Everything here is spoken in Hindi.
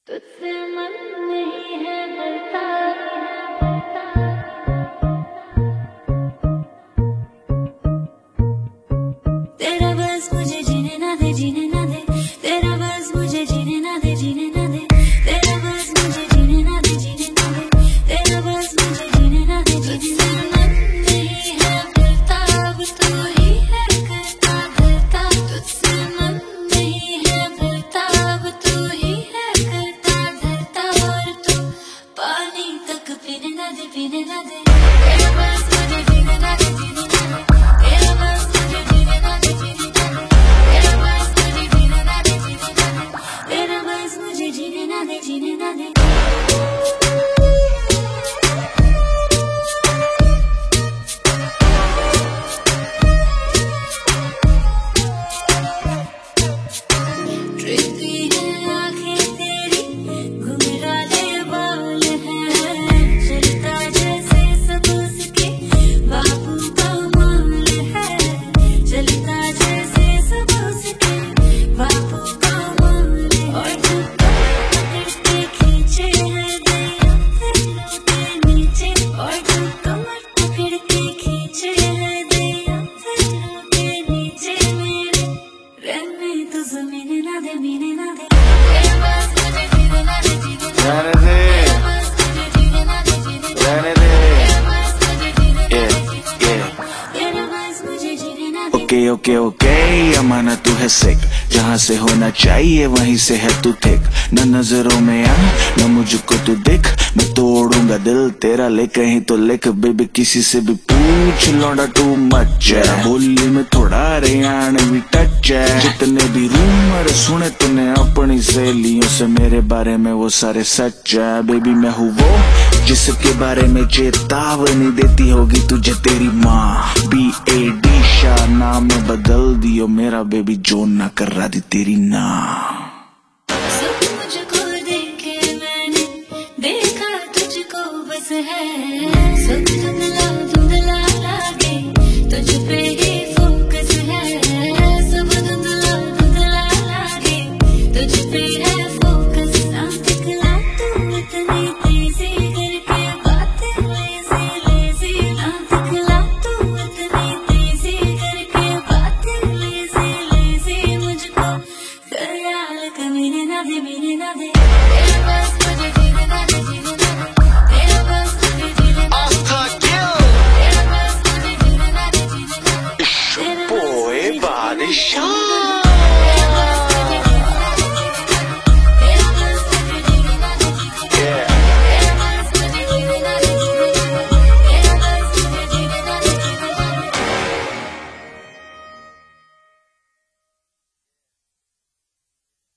तुझसे मन नहीं है भरता। तेरा बस मुझे जीने ना दे, जीने ना दे। तेरा बस मुझे जीने ना दे, जीने ना दे। तेरा बस मुझे जीने ना दे, जीने ना दे। तेरा बस मुझे जीने ना दे, जीने ना दे। मन नहीं है भरता, अब तू ही है करता धरता। तुझसे मन नहीं है भरता, अब तू ही है करता धरता। और तू पानी तक पीने ना दे, पीने ना दे। तेरा बस मुझे जीने ना दे, जीने ना दे। तेरा बस मुझे जीने ना दे, जीने ना दे। तेरा बस मुझे जीने ना दे, जीने ना दे। तेरा बस मुझे जीने ना दे, जीने ना दे। ट्रिपी है आँखें तेरी, घुंघराले बाल हैं, चलता जैसे सब उसके बापू का माल है। चलता जैसे सब उसके बापू का माल है। और जो कमर पकड़ के खींचे है दया पैरों के नीचे। और जो कमर पकड़ के खींचे है दया पैरों के नीचे। मेरे रहने तो ज़मीने ना दे, मीने ना दे। तेरा बस मुझे जीने ना दे, जीने ना दे। तेरा बस मुझे जीने ना दे, जीने ना दे। तेरा बस मुझे जीने ना दे, जीने ना दे। तेरा बस मुझे जीने ना दे। ओके ओके ओके, अमाना तू है सिक, जहाँ से होना चाहिए वहीं से है तू थिक। न नजरों में आ न मुझको तू दिख, मैं तोड़ूंगा दिल तेरा ले कहीं तो लिख। बेबी किसी से भी पूछ, लौंडा टू मच है, बोली में थोड़ा हरियाणवी टच है। जितने भी रूमर सुने तूने अपनी सहेलियों से मेरे बारे में वो सारे सच है। बेबी मैं हूँ वो जिसके बारे में चेतावनी देती होगी तुझे तेरी माँ। BAD शाह नाम बदल दियो मेरा, बेबी जो ना कर रहा थी तेरी ना। सब मुझको देखे मैंने, देखा तुझको बस है। सब धुंधला धुंधला लागे, तुझ पे ही फोकस है। सब धुंधला धुंधला लागे, तुझ पे है फोकस। ना दिखला तू इतनी तेजी करके बातें लेजी लेजी। ना दिखला तू इतनी तेजी करके बातें लेजी लेजी। मुझको ख्याल कमीने ना दे, मीने ना दे। तेरा बस